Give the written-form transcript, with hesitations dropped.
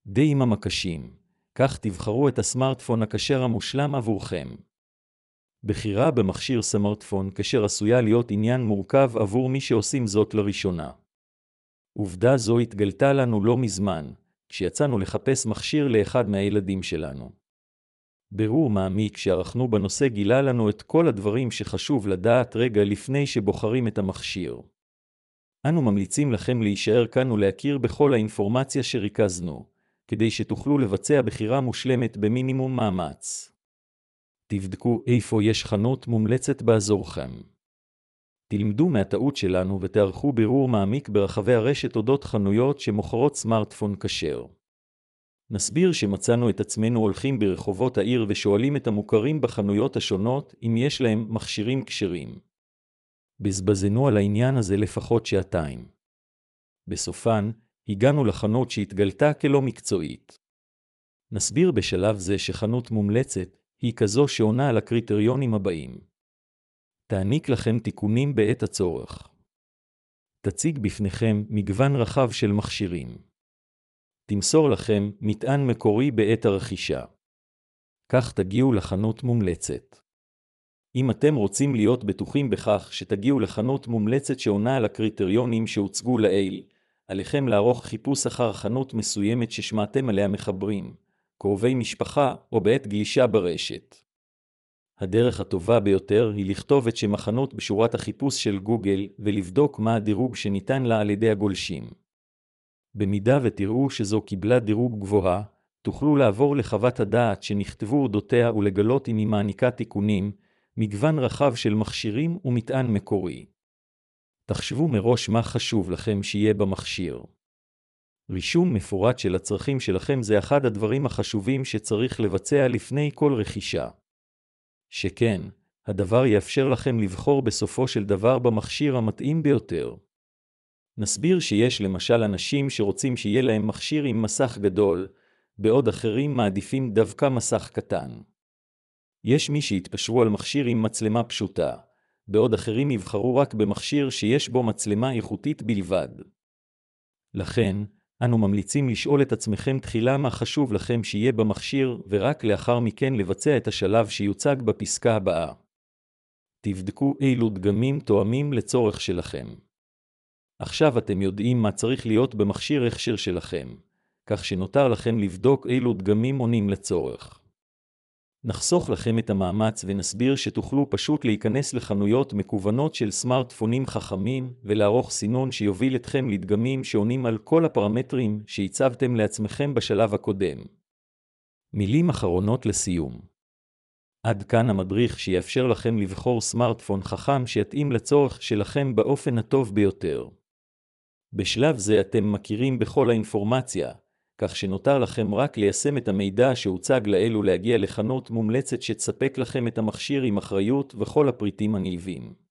די עם המקשים. כך תבחרו את הסמארטפון הכשר המושלם עבורכם. בחירה במכשיר סמארטפון כשר עשויה להיות עניין מורכב עבור מי שעושים זאת לראשונה. עובדה זו התגלתה לנו לא מזמן, כשיצאנו לחפש מכשיר לאחד מהילדים שלנו. בירור מעמיק שערכנו בנושא גילה לנו את כל הדברים שחשוב לדעת רגע לפני שבוחרים את המכשיר. אנו ממליצים לכם להישאר כאן ולהכיר בכל האינפורמציה שריכזנו, כדי שתוכלו לבצע בחירה מושלמת במינימום מאמץ. תבדקו איפה יש חנות מומלצת באזורכם. תלמדו מהטעות שלנו ותערכו בירור מעמיק ברחבי הרשת אודות חנויות שמוכרות סמארטפון כשר. נסביר שמצאנו את עצמנו הולכים ברחובות העיר ושואלים את המוכרים בחנויות השונות אם יש להם מכשירים כשרים. בזבזנו על העניין הזה לפחות שעתיים. בסופן, הגענו לחנות שהתגלתה כלא מקצועית. נסביר בשלב זה שחנות מומלצת היא כזו שעונה על הקריטריונים הבאים. תעניק לכם תיקונים בעת הצורך. תציג בפניכם מגוון רחב של מכשירים. תמסור לכם מטען מקורי בעת הרכישה. כך תגיעו לחנות מומלצת. אם אתם רוצים להיות בטוחים בכך שתגיעו לחנות מומלצת שעונה על הקריטריונים שהוצגו לעיל, עליכם לערוך חיפוש אחר חנות מסוימת ששמעתם עליה מחברים, קרובי משפחה או בעת גלישה ברשת. הדרך הטובה ביותר היא לכתוב את שם החנות בשורת החיפוש של גוגל ולבדוק מה הדירוג שניתן לה על ידי הגולשים. במידה ותראו שזו קיבלה דירוג גבוהה, תוכלו לעבור לחוות הדעת שנכתבו אודותיה ולגלות אם היא מעניקה תיקונים, מגוון רחב של מכשירים ומטען מקורי. תחשבו מראש מה חשוב לכם שיהיה במכשיר. רישום מפורט של הצרכים שלכם זה אחד הדברים החשובים שצריך לבצע לפני כל רכישה. שכן, הדבר יאפשר לכם לבחור בסופו של דבר במכשיר המתאים ביותר. נסביר שיש למשל אנשים שרוצים שיהיה להם מכשיר עם מסך גדול, בעוד אחרים מעדיפים דווקא מסך קטן. יש מי שהתפשרו על מכשיר עם מצלמה פשוטה, בעוד אחרים יבחרו רק במכשיר שיש בו מצלמה איכותית בלבד. לכן, אנו ממליצים לשאול את עצמכם תחילה מה חשוב לכם שיהיה במכשיר, ורק לאחר מכן לבצע את השלב שיוצג בפסקה הבאה. תבדקו אילו דגמים תואמים לצורך שלכם. עכשיו אתם יודעים מה צריך להיות במכשיר הכשר שלכם, כך שנותר לכם לבדוק אילו דגמים עונים לצורך. נחסוך לכם את המאמץ ונסביר שתוכלו פשוט להיכנס לחנויות מקוונות של סמארטפונים חכמים ולערוך סינון שיוביל אתכם לדגמים שעונים על כל הפרמטרים שהצבתם לעצמכם בשלב הקודם. מילים אחרונות לסיום. עד כאן המדריך שיאפשר לכם לבחור סמארטפון חכם שיתאים לצורך שלכם באופן הטוב ביותר. בשלב זה אתם מכירים בכל האינפורמציה, כך שנותר לכם רק ליישם את המידע שהוצג לעיל ולהגיע לחנות מומלצת שתספק לכם את המכשיר עם אחריות וכל הפריטים הנלווים.